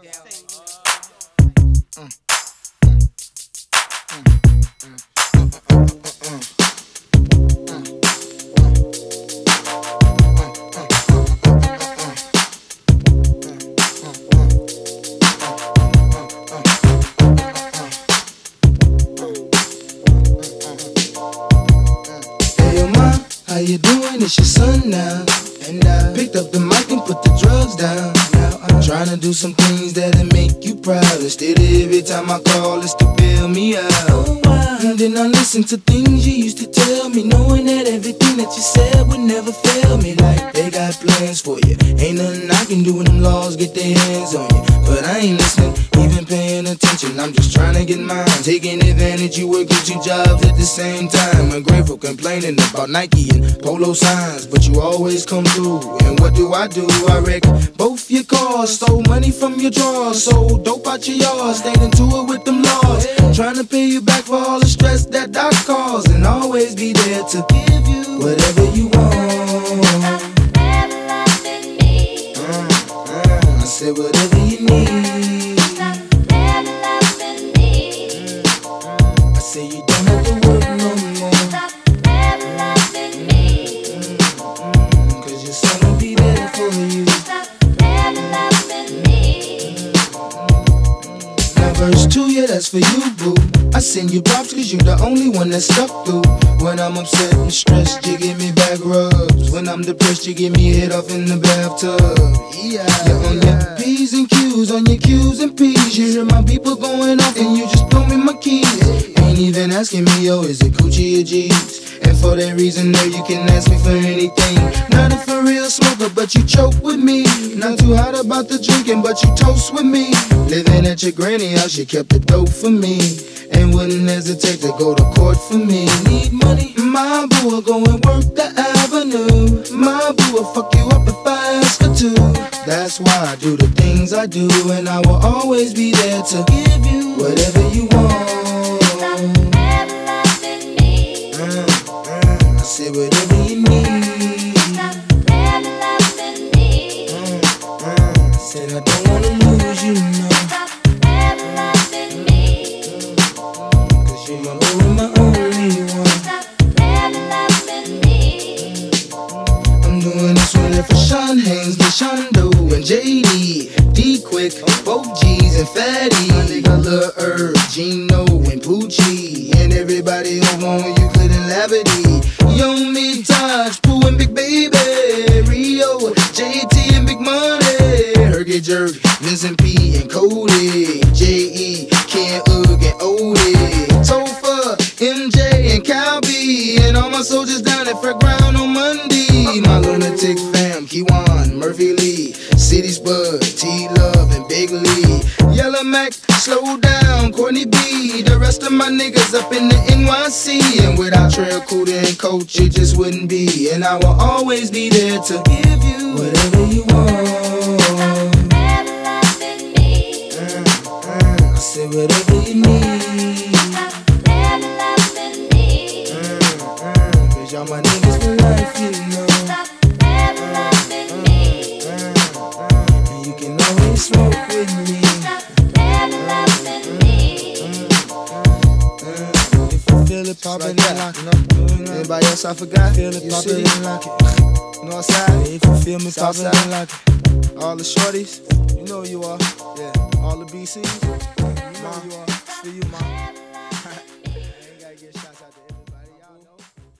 How you doing? It's your son now. And I picked up the mic and put the drugs down. Now I'm trying to do some things that'll make you proud. Instead of every time I call, it's to bail me out. And then I listen to things you used to tell me, knowing that everything that you said would never fail me. Like they got plans for you, ain't nothing I can do when them laws get their hands on you. But I ain't listening, even paying attention. I'm just trying to get mine, taking advantage. You working 2 jobs at the same time. Ungrateful, complaining about Nike and polo signs, but you always come through. And what do? I wreck both your cars, stole money from your drawers, sold dope out your yard, stayed into it with them laws. Trying to pay you back for all the stress that I caused, and always be there to give you whatever you want. I said whatever you need. I say you don't have to work no more. Cause your son will be there for you. Now verse 2, yeah, that's for you, boo. I send you props cause you the only one that stuck through. When I'm upset and stressed, you give me back rubs. When I'm depressed, you give me head off in the bathtub. Yeah, you're on your P's and Q's, on your Q's and P's. You hear my people going off and you just throw me my keys. Ain't even asking me, yo, is it Gucci or G's? And for that reason, there you can ask me for anything. Not a for real smoker, but you choke with me. Not too hot about the drinking, but you toast with me. Living at your granny house, you kept the dope for me. And wouldn't hesitate to go to court for me. Need money? My boo will go and work the avenue. My boo will fuck you up if I ask her to. That's why I do the things I do, and I will always be there to give you whatever you want. I said whatever you need. I said I don't wanna lose you, no. Cause you're my boo and my only one. I'm doing this one for Sean Haynes, Shondo, and JD, D-Quick, both G's and Fatty, my nigga Lil Herb, Gino, and Poochie, and everybody who want Euclid and Labadee. Young me, Taj, Pooh and Big Baby, Rio, JT and Big Money, Herky Jerk, Vincent P and Cody, J.E., Ken Ugg and Odie, Topher, MJ and Cal B, and all my soldiers down at Fred Ground on Monday. My lunatic fam, Kiwan, Murphy Lee, City Spud, T-Love and Big Lee, Yellow Mac, Slow Down, Courtney B, the rest of my niggas up in the NYC. And without Trail, Cuda and Coach, it just wouldn't be. And I will always be there to give you whatever you want. I said whatever you need. Cause y'all my niggas for life, you know. And you can always smoke with me. If you feel it poppin' and lock it. Anybody else I forgot? Feel it poppin' and lock it. Northside, if you feel me poppin' and lock it. All the shorties, you know you are. Yeah, all the BCs, you know you are. It's for you, mom.